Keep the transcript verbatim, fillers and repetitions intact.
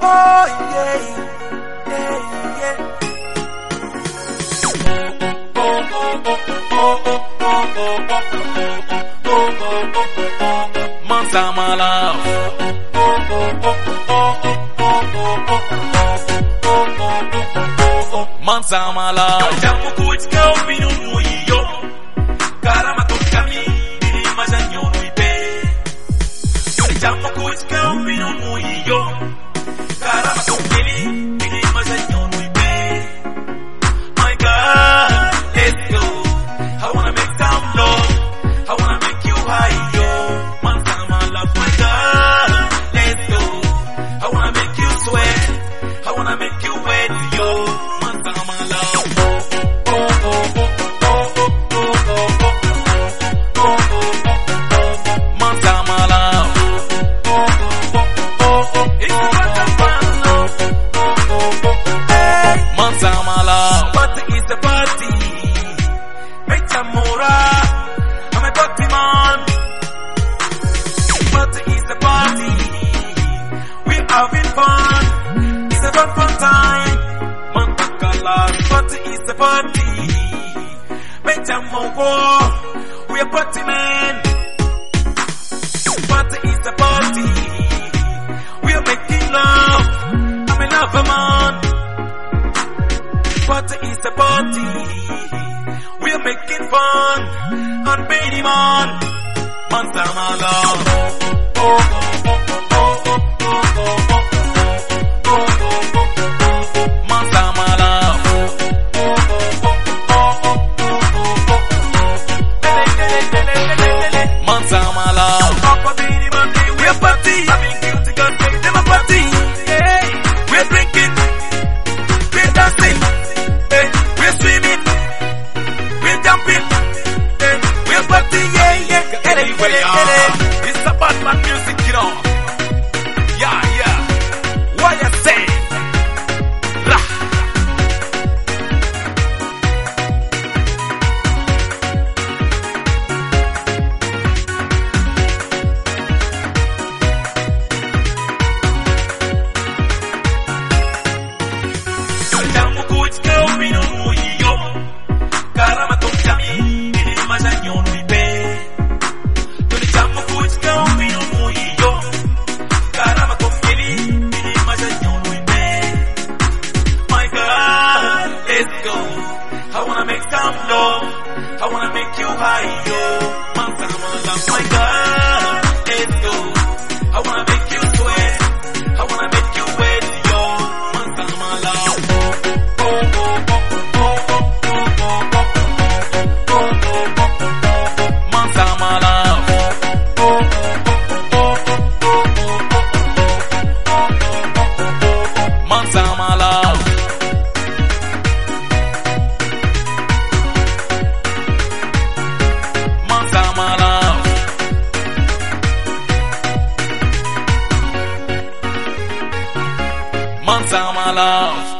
Oh yeah, yeah, yeah. Monster my love. Monster my love. Jamu kuchika ubinu muiyo. Karama tukami bili majanyo nuipe. Jamu kuchika ubinu muiyo. Karama tukili bili majanyo nuipe. My God, let's go. I wanna make some love. I wanna make you high, yo. Monster my love, my God, let's go. I wanna make you sweat. I wanna make you wet, yo. Monster my love. Monster my love. It's what I'm Hey, Monster my love. Party is the party. Make some more. I'm a party man. Party is the party. We're having fun. It's a fun fun time. Mantakala. Party is the party. Make some more. We're party man. Party is the party. We're making love. I'm a lover man. Party is the party. We're making fun. And baby man. Monster my love. Monster my love. Monster my love. We're party. Them a party. We're drinking. We're dancing. We're swimming. We're jumping. We're party. Yeah, yeah. Anyway, uh, it's the Batman music, you know. Yeah, yeah. What you say? Rah. Jamu kuchika ubinu muiyo. Karama tukami bili majanyo nuipe. Jamu kuchika ubinu muiyo. Karama tukili bili majanyo nuipe. My God, let's go. I wanna make some love. I wanna make you high, yo. Monster my love, my God, let's go. I wanna make you sweat. I wanna make you wet, yo. Monster my love. Monster my love. Monster my love. Monster my love. Monster my love.